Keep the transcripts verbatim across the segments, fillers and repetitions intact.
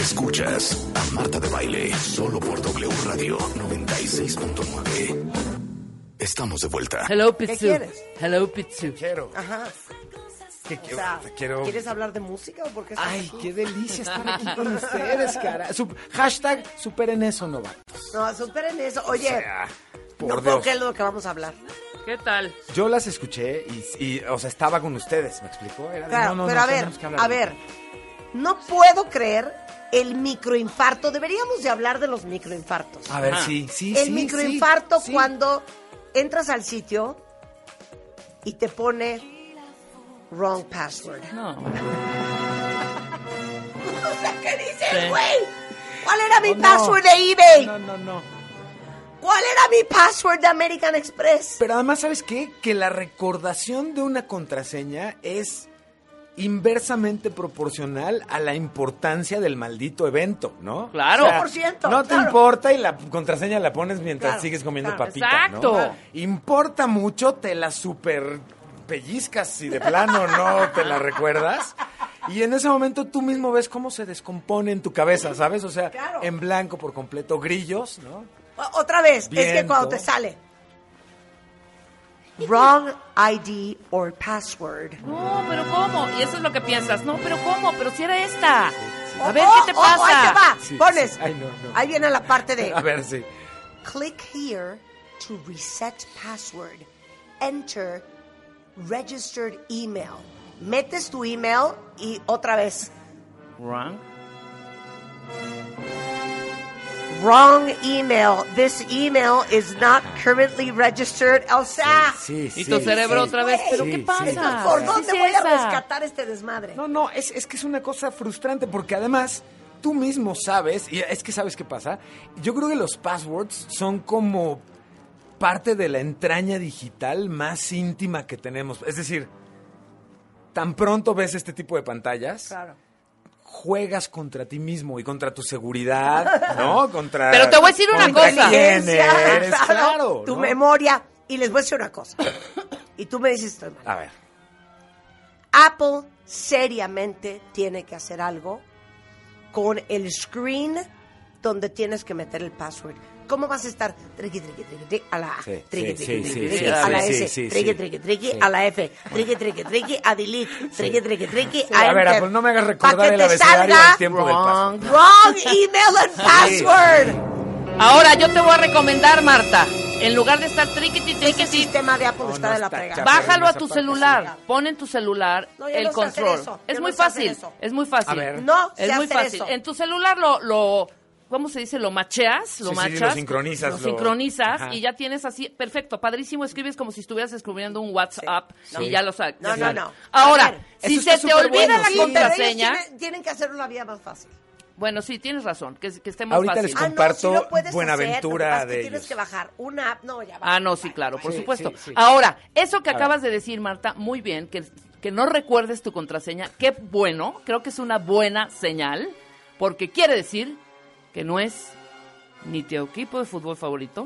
Escuchas a Marta de Baile solo por W Radio noventa y seis punto nueve. Estamos de vuelta. Hello, Pizzu. ¿Qué quieres? Hello, Pizzu. Quiero. Ajá. ¿Qué O quiero? sea, quiero... ¿quieres hablar de música o por qué estás Ay, aquí? qué delicia estar aquí con ustedes, cara. Su- hashtag superen eso, novatos. No, superen eso. Oye, O sea, por no Dios. puedo creer lo que vamos a hablar. ¿Qué tal? Yo las escuché y, y, o sea, estaba con ustedes, ¿me explicó? Era de, Claro, no, no, pero no, a ver, tenemos que hablar a de- ver, no puedo creer el microinfarto. Deberíamos de hablar de los microinfartos. A ver, Ajá. sí, sí, el sí, microinfarto sí, sí. cuando entras al sitio y te pone wrong password. No. O sea, ¿qué dices, Sí. güey? ¿Cuál era mi Oh, no. password de eBay? No, no, no. ¿Cuál era mi password de American Express? Pero además, ¿sabes qué? Que la recordación de una contraseña es inversamente proporcional a la importancia del maldito evento, ¿no? Claro. cien por ciento, No te claro. importa y la contraseña la pones mientras Claro, sigues comiendo claro. papita, Exacto. ¿no? Importa mucho, te la super pellizcas si de plano no te la recuerdas. Y en ese momento tú mismo ves cómo se descompone en tu cabeza, ¿sabes? O sea, Claro. en blanco por completo, grillos, ¿no? O- Otra vez, es que Viento. cuando te sale wrong I D or password. No, pero ¿cómo? Y eso es lo que piensas. No, pero ¿cómo? Pero si era esta. A Oh, ver, oh, ¿qué te oh, pasa? ahí te va. Sí, Pones. sí. Ay, no, no. Ahí viene la parte de A ver, sí. click here to reset password. Enter registered email. Metes tu email y otra vez Wrong. wrong email. This email is not currently registered. O sea, Sí, sí. Y tu cerebro sí. otra vez. ¿Pero Sí, qué sí. pasa? entonces, ¿por ¿Qué dónde es voy a esa? rescatar este desmadre? No, no, es, es que es una cosa frustrante porque además tú mismo sabes, y es que sabes qué pasa, yo creo que los passwords son como parte de la entraña digital más íntima que tenemos. Es decir, tan pronto ves este tipo de pantallas, Claro. juegas contra ti mismo y contra tu seguridad, ¿no? Contra, Pero te voy a decir una contra cosa. quién Inteligencia, eres, claro, tu ¿no? memoria. Y les voy a decir una cosa. Y tú me dices, estoy mal. A ver, Apple seriamente tiene que hacer algo con el screen donde tienes que meter el password. ¿Cómo vas a estar triqui, triqui, triqui, triqui, a la A, Sí, triqui, sí, triqui, sí, triqui, sí, triqui, sí, a la sí, S, sí, triqui, sí. triqui, triqui, Sí. a la F, triqui, triqui, triqui, a delete, triqui, triqui, triqui, A a ver, enter? Apple, no me hagas recordar Pa' que el te abecedario salga al tiempo del wrong. password. Wrong email and password. Ahora yo te voy a recomendar, Marta, en lugar de estar triquiti, Ese triquiti, sistema de Apple No, está no de la está fregada. chafa. bájalo a Esa tu parte, celular. sí. Pon en tu celular No, yo el no sé hacer control. eso. Es Yo muy no sé hacer fácil. eso. Es muy fácil. A ver. No sé es muy hacer fácil. eso. En tu celular lo, lo ¿cómo se dice? Lo macheas, lo Sí, sí, machas. lo sincronizas, Lo lo- sincronizas Ajá. y ya tienes así, perfecto, padrísimo, escribes como si estuvieras escribiendo un WhatsApp Sí. y ya lo sabes. No, no, no. Ahora, A ver, si eso se está te súper olvida bueno, la sí. Pero ellos contraseña, tienen, tienen que hacerlo la vida más fácil. bueno, sí, tienes razón, que, que esté más Ahorita fácil. les Ah, no, comparto si lo puedes Buenaventura hacer, lo que pasa es que de tienes ellos. que bajar una app. No, ya va. Ah, no, sí, claro, por Sí, supuesto. sí, sí. Ahora, eso que A acabas de decir, Marta, muy bien, que, que no recuerdes tu contraseña, qué bueno, creo que es una buena señal, porque quiere decir que no es ni tu equipo de fútbol favorito,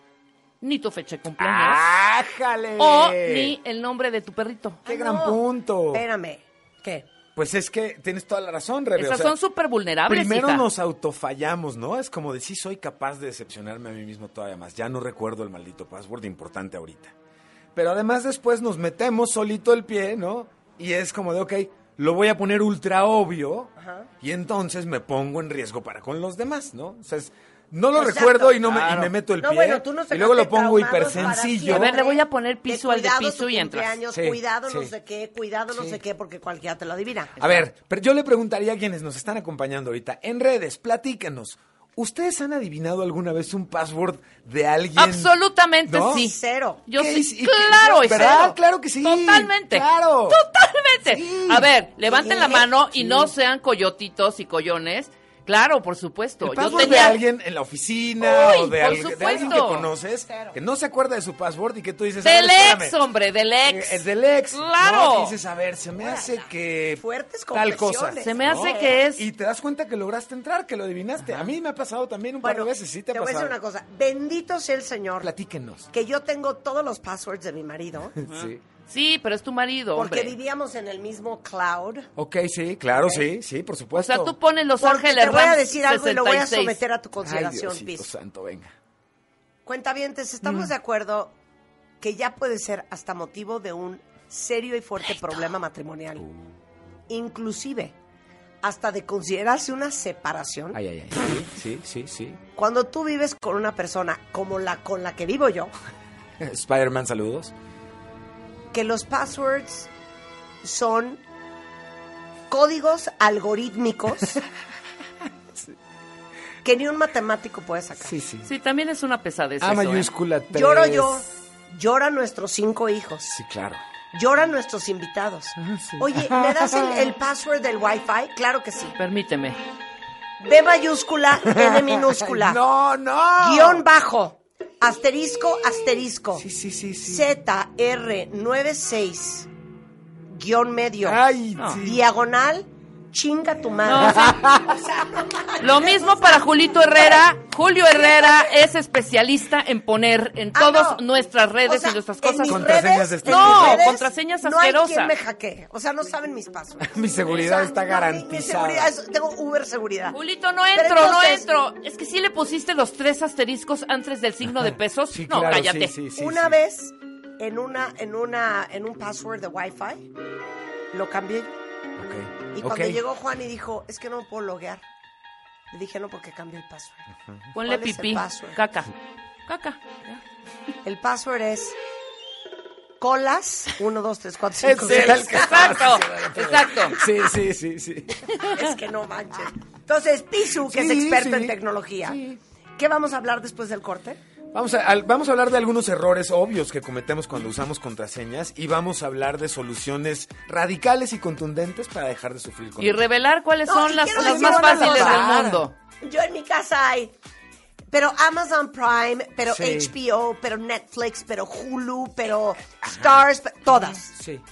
ni tu fecha de cumpleaños, ¡Ájale! o ni el nombre de tu perrito. ¡Qué Ah, gran no. punto! Espérame. ¿Qué? Pues es que tienes toda la razón, Rebe. Esas o sea, son súper vulnerables, primero hija. nos autofallamos, ¿no? Es como de sí soy capaz de decepcionarme a mí mismo todavía más. Ya no recuerdo el maldito password importante ahorita. Pero además después nos metemos solito el pie, ¿no? Y es como de, ok, lo voy a poner ultra obvio Ajá. y entonces me pongo en riesgo para con los demás, ¿no? O sea, es- no lo Exacto. recuerdo y, no me, y Claro. me meto el No, pie bueno, tú no y luego lo sacaste pongo traumados hiper para sencillo. siempre. A ver, le voy a poner piso De al de cuidado piso tu y entras. cumpleaños, Sí, cuidado no sí. sé qué, cuidado no Sí. sé qué, porque cualquiera te lo adivina. A ver, pero yo le preguntaría a quienes nos están acompañando ahorita en redes, platíquenos. ¿Ustedes han adivinado alguna vez un password de alguien? Absolutamente ¿No? sí. Cero. Yo ¿Qué sí, es? ¿Y qué- claro, es ¿verdad? cero. Claro que sí. Totalmente. Claro. Totalmente. Sí. A ver, levanten la ¿Qué? mano y Sí. no sean coyotitos y collones. Claro, por supuesto. El Yo password tenía de alguien en la oficina Uy, o de, por al- de alguien que supuesto. conoces Cero. que no se acuerda de su password y que tú dices... a ver, del espérame. ex, hombre, del ex. Eh, El del ex. Claro. ¿no? Que dices, a ver, se me Órale. hace que... Fuertes tal cosa. confesiones. Se me ¿no? hace que es Y te das cuenta que lograste entrar, que lo adivinaste. A mí me ha pasado también un par Bueno, de veces, sí te ha te voy a pasado. decir una cosa. Bendito sea el Señor Platíquenos. que yo tengo todos los passwords de mi marido Sí. Sí, pero es tu marido, Porque hombre. vivíamos en el mismo cloud. Ok, sí, claro, sí, sí, por O supuesto. sea, tú pones Los Porque Ángeles te voy a Rams decir algo y lo voy a sesenta y seis. someter a tu Ay, consideración, Diosito Piz. santo, venga. Cuentavientes, estamos de acuerdo que ya puede ser hasta motivo de un serio y fuerte problema matrimonial. Inclusive, hasta de considerarse una separación. Ay, ay, ay. Sí, sí, sí. Cuando tú vives con una persona como la con la que vivo yo, sí. Spider-Man, saludos. que los passwords son códigos algorítmicos que ni un matemático puede sacar. Sí, sí. Sí, también es una pesadez A eso, ¿eh? mayúscula tres. Lloro yo, lloran nuestros cinco hijos, Sí, claro. lloran nuestros invitados. Oye, ¿me das el, el password del Wi-Fi? Claro que sí. Permíteme. B mayúscula, N minúscula. No, no. Guión bajo, asterisco, asterisco. Sí, sí, sí, sí. Z R noventa y seis, guión medio. Ay, No. sí. Diagonal, chinga tu No, madre. sí. Lo mismo para Julito Herrera. Julio Herrera es especialista en poner en Ah, todas no. nuestras redes O sea, y nuestras en cosas. mis Contraseñas redes- de en estilo. mis No, redes contraseñas No hay quien asquerosas. me hackee. O sea, no saben mis passwords. Mi seguridad O sea, está no, mi- garantizada. Mi, seguridad es- tengo Uber seguridad. Julito, no Pero entro, no entonces- entro. Es que sí le pusiste los tres asteriscos antes del signo de pesos. Sí, no, claro, cállate. sí, sí, sí, Una sí. vez en una en una en un password de Wi-Fi lo cambié. Ok, Y cuando ok. llegó Juan y dijo, "Es que no me puedo loguear." Le dije, "No, porque cambié el password." Ponle ¿Cuál es el pipí. password? Caca. Caca. El password es colas uno, dos, tres, cuatro, cinco, Ese era el seis. que- Exacto, exacto. Sí, sí, sí, sí. Es que no manches. Entonces, Pisu, que es Sí, experto sí. en tecnología. ¿Qué vamos a hablar después del corte? Vamos a, al- vamos a hablar de algunos errores obvios que cometemos cuando usamos contraseñas y vamos a hablar de soluciones radicales y contundentes para dejar de sufrir con Y ello. revelar cuáles No, son y las, quiero las decir más una fáciles cosa. del mundo. Yo en mi casa hay, pero Amazon Prime, pero Sí. H B O, pero Netflix, pero Hulu, pero Stars, pe- todas. Sí.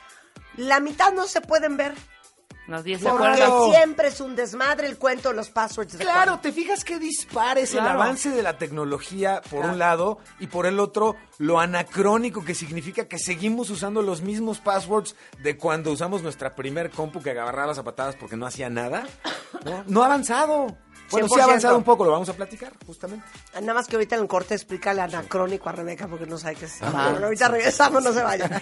La mitad no se pueden ver. Las diez se Porque acuerdan. Claro. siempre es un desmadre el cuento de los passwords. de Claro, Juan. ¿te fijas qué dispares el Claro. avance de la tecnología por Claro. un lado y por el otro lo anacrónico que significa que seguimos usando los mismos passwords de cuando usamos nuestra primer compu que agarraba las patadas porque no hacía nada? No, no ha avanzado. Bueno, sí cien por ha ciento. avanzado un poco, lo vamos a platicar justamente. Nada más que ahorita en el corte explícale anacrónico a Rebeca porque no sabe qué es. Ajá. Pero ahorita regresamos, no se vayan.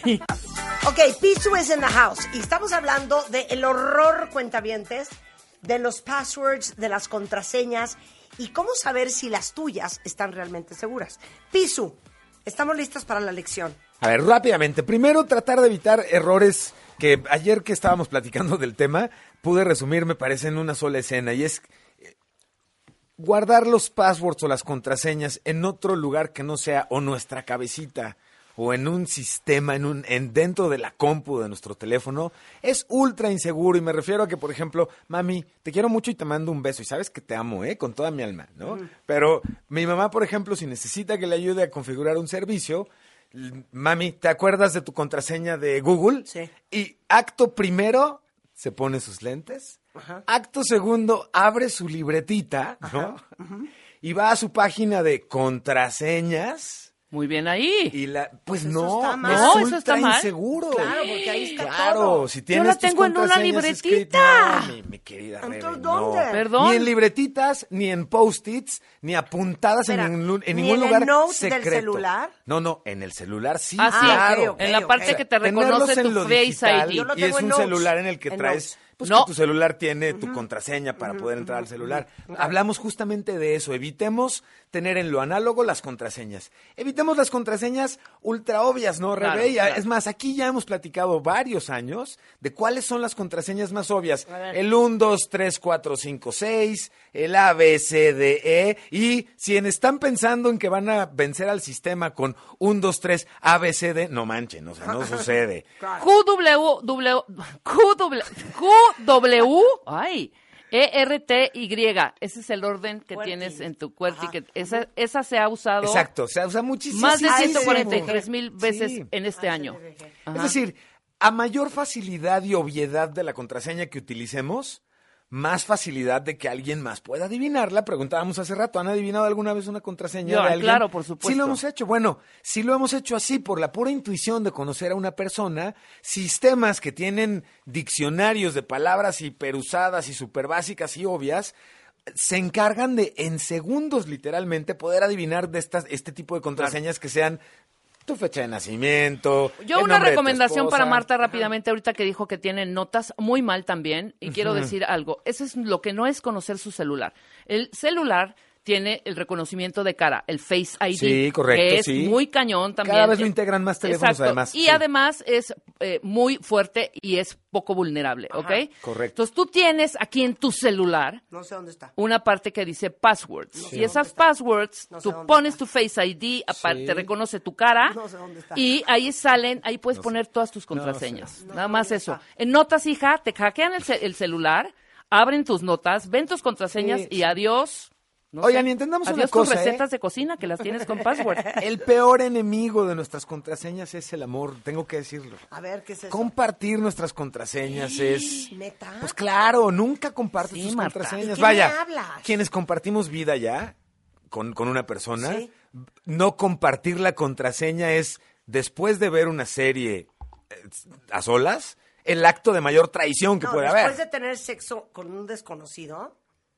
Ok, Pichu is in the house. Y estamos hablando del horror, cuentavientes, de los passwords, de las contraseñas y cómo saber si las tuyas están realmente seguras. Pichu, estamos listos para la lección. A ver, rápidamente. Primero, tratar de evitar errores que ayer que estábamos platicando del tema, pude resumir, me parece, en una sola escena. Y es eh, guardar los passwords o las contraseñas en otro lugar que no sea o nuestra cabecita o en un sistema, en un, en dentro de la compu de nuestro teléfono, es ultra inseguro. Y me refiero a que, por ejemplo, mami, te quiero mucho y te mando un beso. Y sabes que te amo, ¿eh? Con toda mi alma, ¿no? Mm. Pero mi mamá, por ejemplo, si necesita que le ayude a configurar un servicio, mami, ¿te acuerdas de tu contraseña de Google? Sí. Y acto primero, se pone sus lentes. Ajá. Acto segundo, abre su libretita, ¿no? Y va a su página de contraseñas. Muy bien ahí. Y la, pues Eso no, está mal. es No, eso ultra está mal. inseguro. Claro, porque ahí está Claro, todo. si tienes la tus tengo en una contraseñas libretita. escritas- No, mi, mi querida Rebe, Entonces, no. ¿dónde? Perdón. Ni en libretitas, ni en post-its, ni apuntadas Espera, en, ningún- en ¿ni ningún en el lugar note del secreto. celular? No, no, en el celular sí, Ah, sí. claro. ok, ok. En la parte que te Tenerlos reconoce en tu lo Face digital, I D. Yo lo y es tengo en un notes, celular en el que en traes, notes. pues No. que tu celular tiene tu contraseña para poder entrar al celular. Hablamos justamente de eso. Evitemos tener en lo análogo las contraseñas. Evitemos las contraseñas ultra obvias, ¿no, Claro, Rebe? Y, claro. Es más, aquí ya hemos platicado varios años de cuáles son las contraseñas más obvias. A ver. El uno, dos, tres, cuatro, cinco, seis, el A, B, C, D, E. Y si en- están pensando en que van a vencer al sistema con uno, dos, tres, A, B, C, D, no manchen, o sea, no sucede. Q W W Q W Q W ay E R T Y. Ese es el orden que QWERTY. tienes en tu QWERTY. Ajá. Que esa, esa se ha usado Exacto, se usa muchísimo. más de Ah, ciento ese cuarenta y es tres mil veces Sí. en este año. Es decir, a mayor facilidad y obviedad de la contraseña que utilicemos, más facilidad de que alguien más pueda adivinarla. Preguntábamos hace rato, ¿han adivinado alguna vez una contraseña Yo, de alguien? claro, por supuesto. Sí lo hemos hecho. Bueno, sí lo hemos hecho así, por la pura intuición de conocer a una persona. Sistemas que tienen diccionarios de palabras hiperusadas y súper básicas y obvias, se encargan de, en segundos literalmente, poder adivinar de estas, este tipo de contraseñas que sean tu fecha de nacimiento. Yo el una nombre de tu recomendación esposa. para Marta rápidamente, ahorita que dijo que tiene notas muy mal también, y quiero Ujú. decir algo, eso es lo que no es conocer su celular. El celular tiene el reconocimiento de cara, el Face I D, Sí, correcto, que es sí. muy cañón también. Cada vez lo integran más teléfonos, Exacto. además. Y Sí. además es eh, muy fuerte y es poco vulnerable, ¿ok? correcto. Entonces tú tienes aquí en tu celular No sé dónde está. una parte que dice passwords. sé Y dónde esas está. passwords, No sé tú dónde pones está. tu Face I D, aparte Sí. te reconoce tu cara, No sé dónde está. y ahí salen, ahí puedes No sé. poner todas tus No contraseñas. sé. Nada No, más ¿dónde eso. está? En notas, hija, te hackean el, ce- el celular, abren tus notas, ven tus contraseñas Sí. y adiós. No Oigan, sé. y entendamos adiós una cosa, tus recetas ¿eh? de cocina que las tienes con password. El peor enemigo de nuestras contraseñas es el amor, tengo que decirlo. A ver, ¿qué es eso? Compartir nuestras contraseñas es... ¿Neta? Pues claro, nunca compartes Sí, tus Marta. contraseñas. ¿De qué Vaya, me hablas? quienes compartimos vida ya con, con una persona, Sí. no compartir la contraseña es, después de ver una serie eh, a solas, el acto de mayor traición que No, puede después haber. de tener sexo con un desconocido,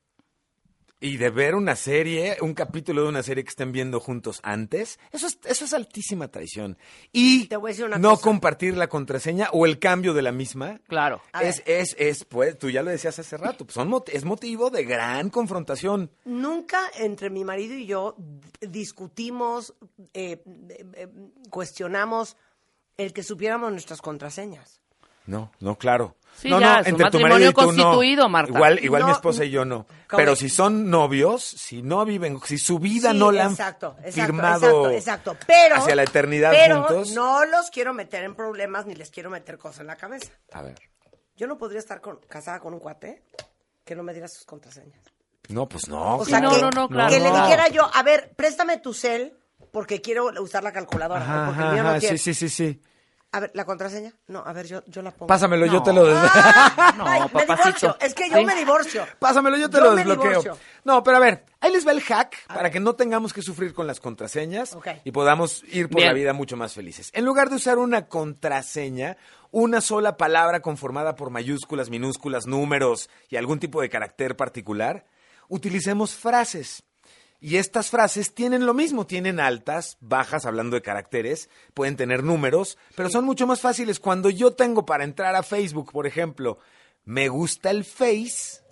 Y de ver una serie, un capítulo de una serie que estén viendo juntos antes, eso es, eso es altísima traición. Y Te voy a decir una no cosa. compartir la contraseña o el cambio de la misma. Claro. A Es, es, es, pues, tú ya lo decías hace rato, pues son mot- es motivo de gran confrontación. nunca entre mi marido y yo discutimos, eh, eh, eh, cuestionamos el que supiéramos nuestras contraseñas. No, no, claro. Sí, no, ya, no, es un entre tu matrimonio marido y tú, no. constituido, Marta. Igual, igual mi No, esposa y yo no. ¿cómo? Pero si son novios, si no viven, si su vida Sí, no la han exacto, exacto, firmado exacto, exacto. Pero, hacia la eternidad pero juntos. no los quiero meter en problemas ni les quiero meter cosas en la cabeza. A ver. Yo no podría estar con- casada con un cuate que no me diera sus contraseñas. No, pues no. O sea, no, que, no, no, claro. que le no. dijera yo, a ver, préstame tu cel porque quiero usar la calculadora. Ajá, porque el ajá, mío no ajá, tiene. sí, sí, sí, sí. A ver, ¿la contraseña? No, a ver, yo, yo la pongo. Pásamelo, yo No. te lo des... No, Ay, me papacito. divorcio. Es que yo Sí. me divorcio. Pásamelo, yo te Yo lo me desbloqueo. divorcio. No, pero a ver, ahí les va el hack para que no tengamos que sufrir con las contraseñas Ok. y podamos ir por Bien. la vida mucho más felices. En lugar de usar una contraseña, una sola palabra conformada por mayúsculas, minúsculas, números y algún tipo de carácter particular, utilicemos frases. Y estas frases tienen lo mismo, tienen altas, bajas, hablando de caracteres, pueden tener números, pero son mucho más fáciles. Cuando yo tengo para entrar a Facebook, por ejemplo, me gusta el Face,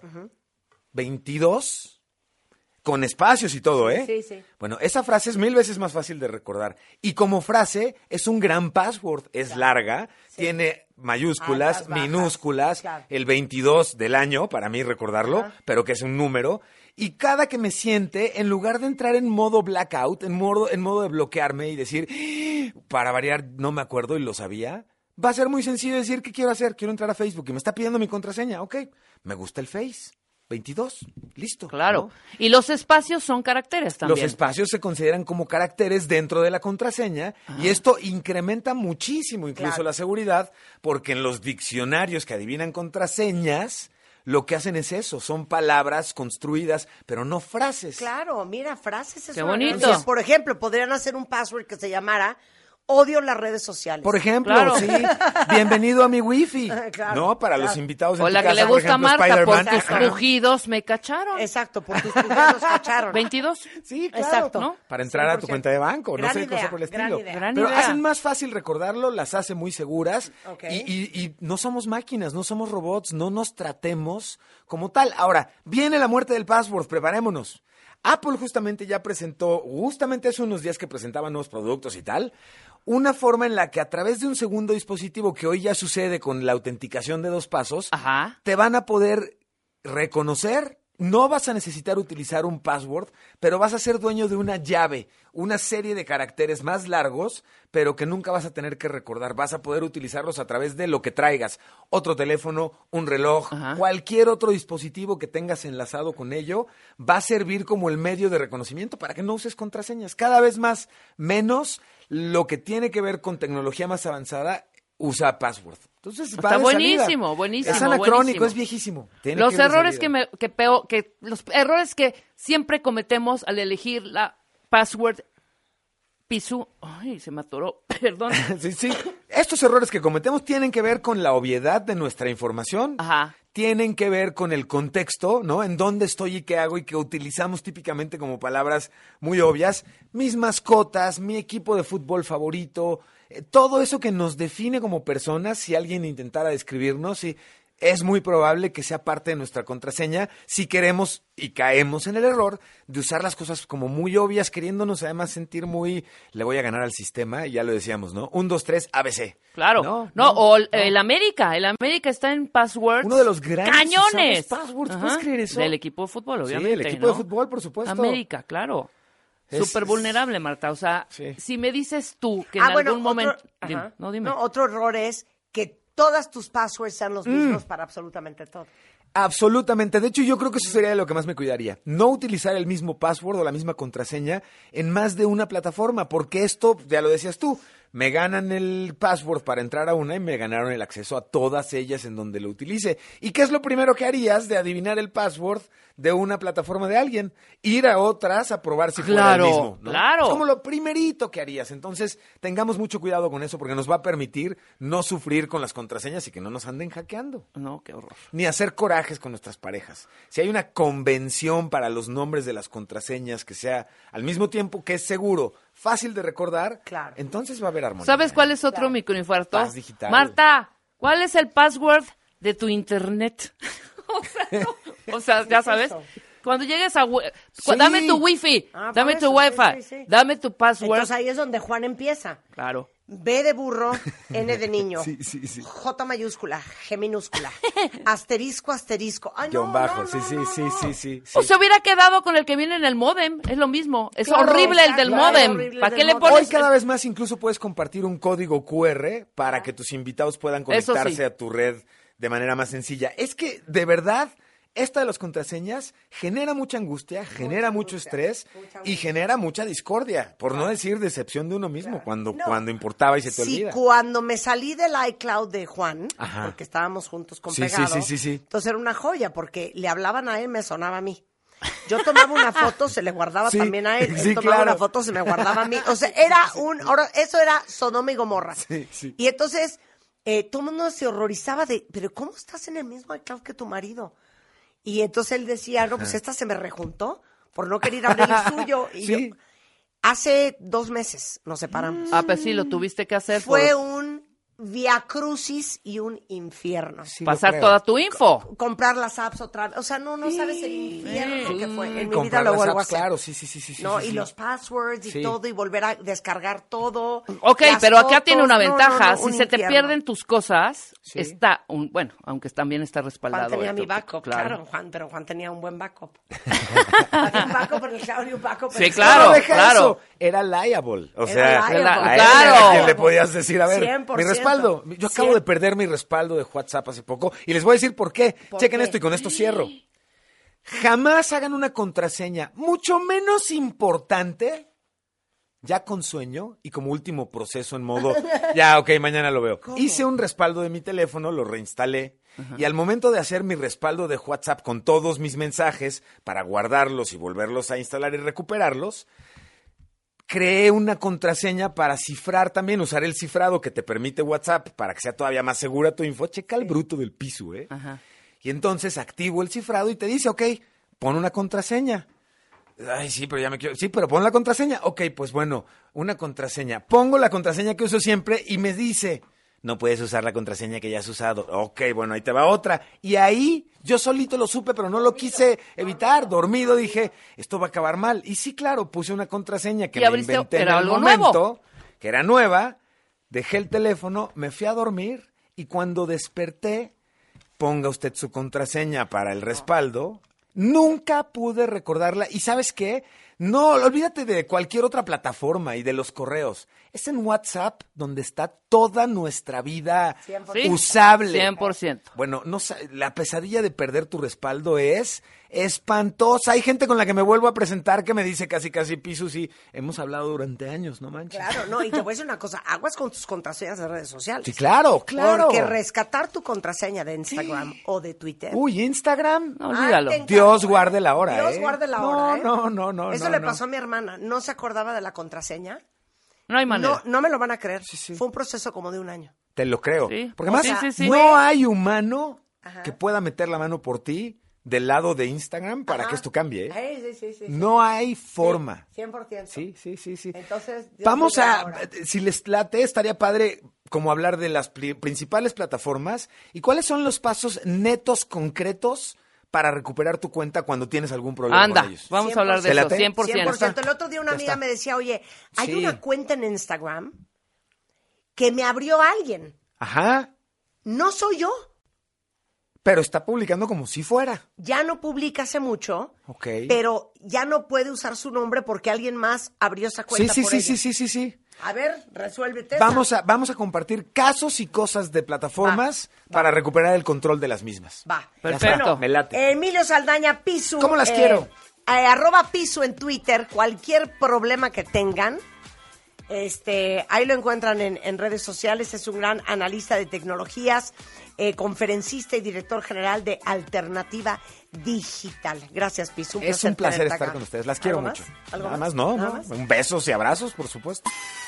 veintidós, con espacios y todo, ¿eh? sí, sí. Bueno, esa frase es mil veces más fácil de recordar. Y como frase, es un gran password, es larga, tiene mayúsculas, Altas, bajas, minúsculas, claro. el veintidós del año, para mí recordarlo, Ajá. pero que es un número. Y cada que me siente, en lugar de entrar en modo blackout, en modo, en modo de bloquearme y decir, "Ah, para variar, no me acuerdo y lo sabía", va a ser muy sencillo decir, ¿qué quiero hacer? Quiero entrar a Facebook y me está pidiendo mi contraseña. Ok, me gusta el Face. veintidós, listo. Claro. ¿no? Y los espacios son caracteres también. Los espacios se consideran como caracteres dentro de la contraseña y esto incrementa muchísimo incluso Claro. la seguridad porque en los diccionarios que adivinan contraseñas lo que hacen es eso, son palabras construidas, pero no frases. Claro, mira, frases es Qué una gran bonito. idea. Por ejemplo, podrían hacer un password que se llamara odio las redes sociales. Por ejemplo, Claro. sí, bienvenido a mi wifi. Claro, no, para claro. los invitados en O tu la que casa, le por gusta a ejemplo, Marta, por Spider-Man. tus crujidos me cacharon. Exacto, por tus pujidos cacharon. veintidós. Sí, claro. Exacto. ¿no? Para entrar a tu cien por ciento. cuenta de banco, Gran no sé, idea, cosa por el gran estilo. idea. Gran Pero idea. hacen más fácil recordarlo, las hace muy seguras. Ok. Y, y- y no somos máquinas, no somos robots, no nos tratemos como tal. Ahora, viene la muerte del password, preparémonos. Apple justamente ya presentó, justamente hace unos días que presentaba nuevos productos y tal, una forma en la que a través de un segundo dispositivo que hoy ya sucede con la autenticación de dos pasos, Ajá. te van a poder reconocer. No vas a necesitar utilizar un password, pero vas a ser dueño de una llave, una serie de caracteres más largos, pero que nunca vas a tener que recordar. Vas a poder utilizarlos a través de lo que traigas. Otro teléfono, un reloj, Ajá. cualquier otro dispositivo que tengas enlazado con ello, va a servir como el medio de reconocimiento para que no uses contraseñas. Cada vez más, menos lo que tiene que ver con tecnología más avanzada usa password. Entonces, Está va de buenísimo, salida. buenísimo. Es anacrónico, buenísimo. es viejísimo. Tiene Los que ir de errores que, salida. me, que, peo, que los errores que siempre cometemos al elegir la password Pisu. Ay, se me atoró. Perdón. Sí, sí. Estos errores que cometemos tienen que ver con la obviedad de nuestra información. Ajá. Tienen que ver con el contexto, ¿no? En dónde estoy y qué hago y que utilizamos típicamente como palabras muy obvias. Mis mascotas, mi equipo de fútbol favorito, eh, todo eso que nos define como personas, si alguien intentara describirnos, sí, es muy probable que sea parte de nuestra contraseña si queremos y caemos en el error de usar las cosas como muy obvias, queriéndonos además sentir muy, le voy a ganar al sistema, y ya lo decíamos, ¿no? Un, dos, tres, A B C. Claro. No, No, no, o el, no. el América. El América está en passwords. Uno de los grandes cañones. usados passwords, Ajá. ¿puedes creer eso? Del equipo de fútbol, Sí, obviamente. el equipo ¿no? de fútbol, por supuesto. América, claro. Es- Súper vulnerable, Marta. O sea, Sí. si me dices tú que en Ah, bueno, algún otro, momento... ajá. Dime. No, dime. No, otro error es que todas tus passwords sean los mismos para absolutamente todo. Absolutamente. De hecho, yo creo que eso sería de lo que más me cuidaría. No utilizar el mismo password o la misma contraseña en más de una plataforma, porque esto, ya lo decías tú, me ganan el password para entrar a una y me ganaron el acceso a todas ellas en donde lo utilice. ¿Y qué es lo primero que harías de adivinar el password de una plataforma de alguien? Ir a otras a probar si fuera Claro, el mismo, ¿no? claro. Es como lo primerito que harías. Entonces, tengamos mucho cuidado con eso porque nos va a permitir no sufrir con las contraseñas y que no nos anden hackeando. No, qué horror. Ni hacer corajes con nuestras parejas. Si hay una convención para los nombres de las contraseñas que sea al mismo tiempo que es seguro, fácil de recordar, Claro. entonces va a haber armonía. ¿Sabes cuál es otro Claro. microinfarto? Paz digital. Marta, ¿cuál es el password de tu internet? o, sea, no, o sea, ya sabes. eso? Cuando llegues a... wi- Sí. Dame tu wifi, Ah, por dame eso, tu sí, wifi, sí, sí. dame tu password. Entonces ahí es donde Juan empieza. Claro. B de burro, N de niño, Sí, sí, sí. J mayúscula, G minúscula, asterisco, asterisco. Ay, no, Guión bajo, no, sí, no, sí, no, sí, no. sí, sí, sí. O se hubiera quedado con el que viene en el módem, es lo mismo. Es Claro, horrible el del exacto, módem. es horrible ¿Para el qué del le módem. pones? Hoy cada vez más incluso puedes compartir un código cu erre para que tus invitados puedan Eso conectarse sí. a tu red de manera más sencilla. Es que, de verdad, esta de las contraseñas genera mucha angustia, genera mucho estrés y genera mucha discordia, por no decir decepción de uno mismo, cuando, No. cuando importaba y se te Sí, olvida. cuando me salí del iCloud de Juan, Ajá. porque estábamos juntos con Sí, sí, Pegado, sí, sí, sí. entonces era una joya, porque le hablaban a él, me sonaba a mí. Yo tomaba una foto, se le guardaba Sí, también a él. Él sí, tomaba claro. una foto, se me guardaba a mí. O sea, era un... ahora, eso era Sodoma y Gomorra. Sí, sí. Y entonces, eh, todo el mundo se horrorizaba de, pero ¿cómo estás en el mismo iCloud que tu marido? Y entonces él decía, no, pues esta se me rejuntó por no querer abrir el suyo. Y Sí. yo, hace dos meses nos separamos. Ah, pues sí, lo tuviste que hacer. Fue por un via crucis y un infierno. Sí, lo pasar creo. toda tu info. Comprar las apps otra vez. O sea, no, no sabes el infierno que fue. En mi vida Comprar lo las vuelvo a apps, hacer. claro, sí, sí, sí, sí, sí, No, sí, y sí. los passwords y Sí. todo, y volver a descargar todo. Ok, las pero acá fotos. tiene una No, no, ventaja. no, si un se te infierno. pierden tus cosas, Sí. está, un, bueno, aunque también está respaldado. Juan tenía esto, mi backup, claro. claro. Juan, pero Juan tenía un buen backup. Había un backup en el cloud y un backup en Sí, el claro, No, deja claro. eso. Era liable. O Era sea, liable. a él Claro. era quien le podías decir, a ver, cien por mi ciento. respaldo. Yo acabo cien. de perder mi respaldo de WhatsApp hace poco y les voy a decir por qué. ¿Por Chequen qué? esto y con esto cierro. Jamás hagan una contraseña mucho menos importante ya con sueño y como último proceso en modo, ya, ok, mañana lo veo. Hice un respaldo de mi teléfono, lo reinstalé y al momento de hacer mi respaldo de WhatsApp con todos mis mensajes para guardarlos y volverlos a instalar y recuperarlos, creé una contraseña para cifrar también, usar el cifrado que te permite WhatsApp para que sea todavía más segura tu info. Checa el bruto del piso, ¿eh? Ajá. Y entonces activo el cifrado y te dice, ok, pon una contraseña. Ay, sí, pero ya me quiero... Sí, pero pon la contraseña. Ok, pues bueno, una contraseña. Pongo la contraseña que uso siempre y me dice, no puedes usar la contraseña que ya has usado. Ok, bueno, ahí te va otra. Y ahí yo solito lo supe, pero no lo quise evitar. Dormido dije, esto va a acabar mal. Y sí, claro, puse una contraseña que Y me abriste- inventé en era el algo momento, nuevo. que era nueva. Dejé el teléfono, me fui a dormir y cuando desperté, ponga usted su contraseña para el respaldo. Nunca pude recordarla. ¿Y sabes qué? No, olvídate de cualquier otra plataforma y de los correos. es en WhatsApp donde está toda nuestra vida cien por ciento. Sí, usable. cien por ciento. Bueno, no sa- la pesadilla de perder tu respaldo es espantosa. Hay gente con la que me vuelvo a presentar que me dice casi, casi, Pisu, sí, hemos hablado durante años, no manches. Claro, no, y te voy a decir una cosa, aguas con tus contraseñas de redes sociales. Sí, claro, claro. Porque rescatar tu contraseña de Instagram o de Twitter. Uy, Instagram. No, olvídalo. Ay, te Dios encargo, guarde la hora, Dios ¿eh? guarde la No, hora, ¿eh? no, no, no, Eso no, le no. pasó a mi hermana, no se acordaba de la contraseña. No hay manera. No, no me lo van a creer. Sí, sí. Fue un proceso como de un año. Te lo creo. Sí. Porque O más sea, sí, sí, sí. no hay humano Ajá. que pueda meter la mano por ti del lado de Instagram para Ajá. que esto cambie. ¿eh? Ay, sí, sí, sí, sí. No hay forma. cien por ciento. Sí, sí, sí, sí. Entonces, Dios Vamos libre a, ahora. si les late, estaría padre como hablar de las pli- principales plataformas y cuáles son los pasos netos concretos para recuperar tu cuenta cuando tienes algún problema Anda, con ellos. vamos a hablar de ¿Te eso, late? cien por ciento. cien por ciento. El otro día una Ya amiga está. me decía, oye, hay Sí. una cuenta en Instagram que me abrió alguien. Ajá, No soy yo. pero está publicando como si fuera. Ya no publica hace mucho, Ok. pero ya no puede usar su nombre porque alguien más abrió esa Sí, cuenta sí, por sí, ella. sí, sí, sí, sí. A ver, resuélvete esa. Vamos a, vamos a compartir casos y cosas de plataformas para recuperar el control de las mismas. Va. Perfecto. Bueno, Me late. Emilio Saldaña, Pisu. ¿Cómo las quiero? eh, arroba Pisu en Twitter. Cualquier problema que tengan, este, ahí lo encuentran en, en redes sociales. Es un gran analista de tecnologías, eh, conferencista y director general de Alternativa Digital. Gracias, Pisu. Es un placer tenerte estar acá. con ustedes. Las quiero ¿Algo mucho. más? ¿Algo Nada más? más, no, ¿Nada no. más? Un besos y abrazos, por supuesto.